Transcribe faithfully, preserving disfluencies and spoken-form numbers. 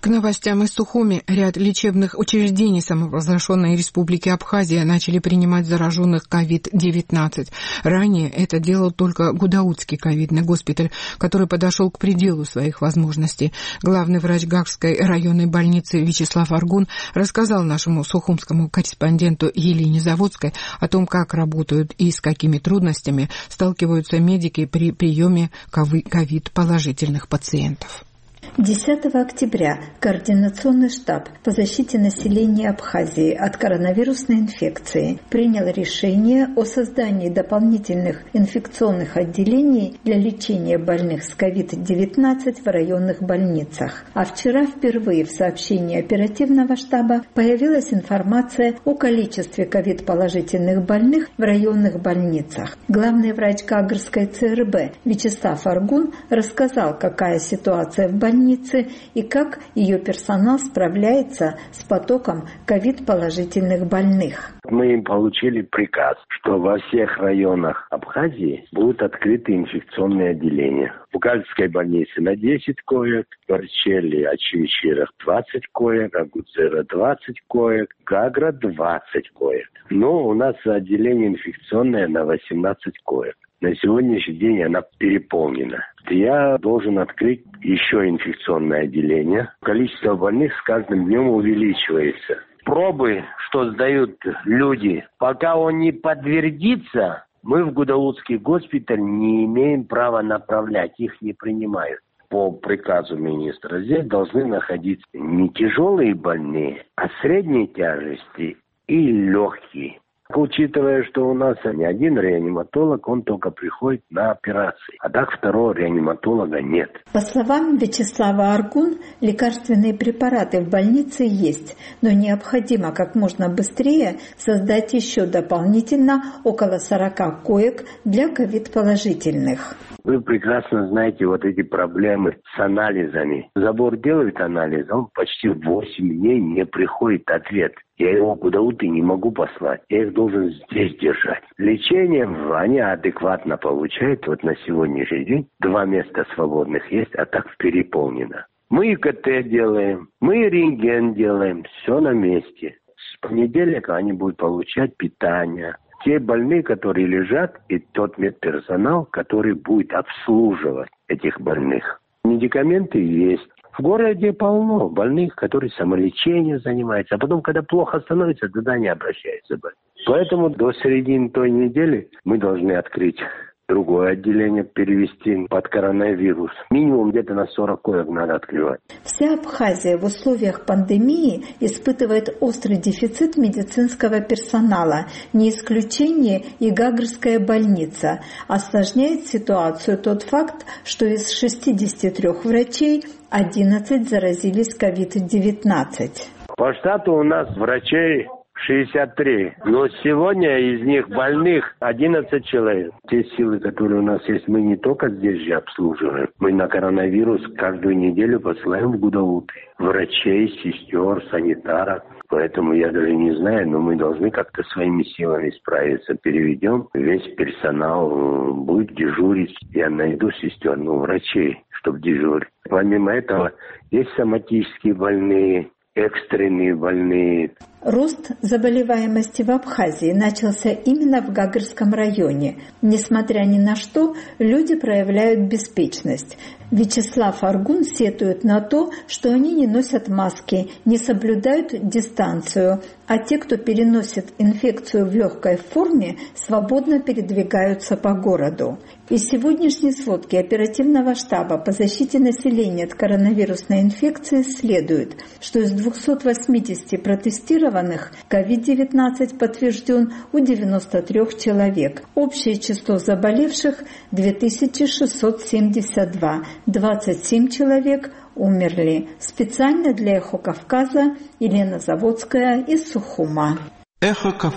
новостям из Сухуми. Ряд лечебных учреждений самопровозглашенной Республики Абхазия начали принимать зараженных ковид девятнадцать. Ранее это делал только Гудаутский ковидный госпиталь, который подошел к пределу своих возможностей. Главный врач Гагской районной больницы Вячеслав Аргун рассказал нашему сухумскому корреспонденту Елене Заводской о том, как работают и с какими трудностями сталкиваются медики при приеме ковид-положительных пациентов. десятого октября Координационный штаб по защите населения Абхазии от коронавирусной инфекции принял решение о создании дополнительных инфекционных отделений для лечения больных с ковид девятнадцать в районных больницах. А вчера впервые в сообщении оперативного штаба появилась информация о количестве ковид-положительных больных в районных больницах. Главный врач Гагрской ЦРБ Вячеслав Аргун рассказал, какая ситуация в больнице и как ее персонал справляется с потоком ковид-положительных больных. Мы получили приказ, что во всех районах Абхазии будут открыты инфекционные отделения. В Гагрской больнице на десять коек, в Арчеле, Ачимчирах двадцать коек, Агуцера двадцать коек, Гагра двадцать коек. Но у нас отделение инфекционное на восемнадцать коек. На сегодняшний день она переполнена. Я должен открыть еще инфекционное отделение. Количество больных с каждым днем увеличивается. Пробы, что сдают люди, пока он не подтвердится, мы в Гудаутский госпиталь не имеем права направлять, их не принимают. По приказу министра здесь должны находиться не тяжелые больные, а средней тяжести и легкие. Учитывая, что у нас не один реаниматолог, он только приходит на операции, а так второго реаниматолога нет. По словам Вячеслава Аргун, лекарственные препараты в больнице есть, но необходимо как можно быстрее создать еще дополнительно около сорока коек для ковид-положительных. Вы прекрасно знаете вот эти проблемы с анализами. Забор делает анализ, он почти восемь дней не приходит ответ. Я его куда-то не могу послать. Я их должен здесь держать. Лечение они адекватно получают. Вот на сегодняшний день два места свободных есть, а так переполнено. Мы КТ делаем, мы рентген делаем. Все на месте. С понедельника они будут получать питание. Те больные, которые лежат, и тот медперсонал, который будет обслуживать этих больных. Медикаменты есть. В городе полно больных, которые самолечением занимаются, а потом, когда плохо становится, туда не обращаются. Поэтому до середины той недели мы должны открыть другое отделение, перевести под коронавирус. Минимум где-то на сорок коек надо открывать. Вся Абхазия в условиях пандемии испытывает острый дефицит медицинского персонала. Не исключение и Гагрская больница. Осложняет ситуацию тот факт, что из шестидесяти трёх врачей одиннадцать заразились ковид девятнадцать. По штату у нас врачей шестьдесят три, но сегодня из них больных одиннадцать человек. Те силы, которые у нас есть, мы не только здесь же обслуживаем. Мы на коронавирус каждую неделю посылаем в Гудауты. Врачей, сестер, санитаров. Поэтому я даже не знаю, но мы должны как-то своими силами справиться. Переведем весь персонал, будет дежурить. Я найду сестер, ну, врачей, чтобы дежурить. Помимо этого, есть соматические больные, экстренные больные. Рост заболеваемости в Абхазии начался именно в Гагрском районе. Несмотря ни на что, люди проявляют беспечность. Вячеслав Аргун сетует на то, что они не носят маски, не соблюдают дистанцию, а те, кто переносит инфекцию в легкой форме, свободно передвигаются по городу. Из сегодняшней сводки оперативного штаба по защите населения от коронавирусной инфекции следует, что из двухсот восьмидесяти протестированных ковид девятнадцать подтвержден у девяноста трёх человек. Общее число заболевших – две тысячи шестьсот семьдесят два. двадцать семь человек умерли. Специально для «Эхо Кавказа» Елена Заводская из Сухума. Эхо Кавказа.